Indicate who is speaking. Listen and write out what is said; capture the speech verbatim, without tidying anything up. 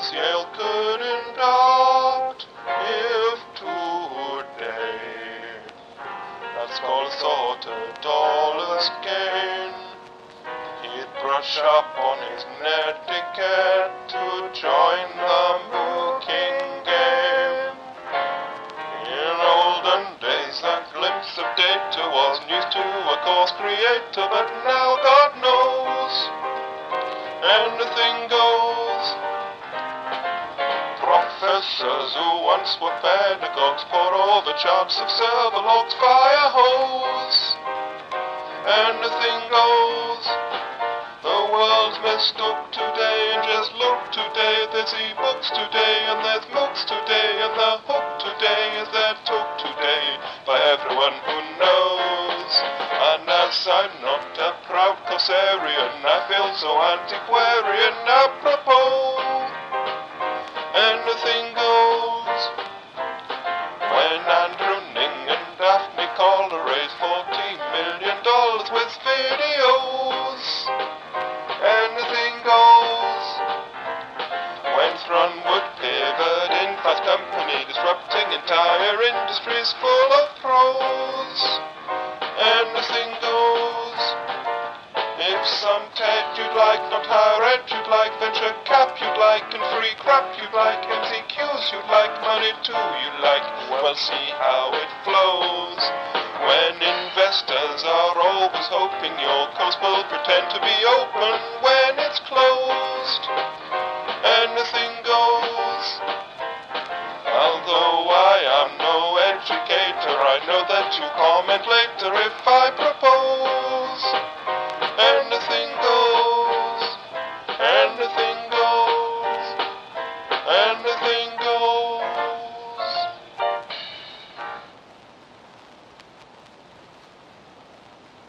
Speaker 1: Yes, Yale couldn't doubt if today that scholar thought a dollar's gain, he'd brush up on his netiquette to join the mooking game. In olden days, that glimpse of data was news to a course creator, but now God knows anything goes. Professors who once were pedagogues pour over charts of server logs, fire hose. Anything goes. The world's mistook today, and just look today. There's e-books today, and there's MOOCs today, and the hook today is that took today by everyone who knows. And as I'm not a proud Corsarian, I feel so antiquarian. Apropos, anything goes. When Andrew Ning and Daphne Koller raised fourteen million dollars with videos, anything goes. When Thronwood pivoted in Fast Company, disrupting entire industries full of pros, anything goes. If some TED you'd like, not higher ed you'd like, venture cap you'd like, and free crap you'd like, M C Qs you'd like, money too you'd like, well see how it flows. When investors are always hoping your coast will pretend to be open when it's closed, anything goes. Although I am no educator, I know that you comment later if I propose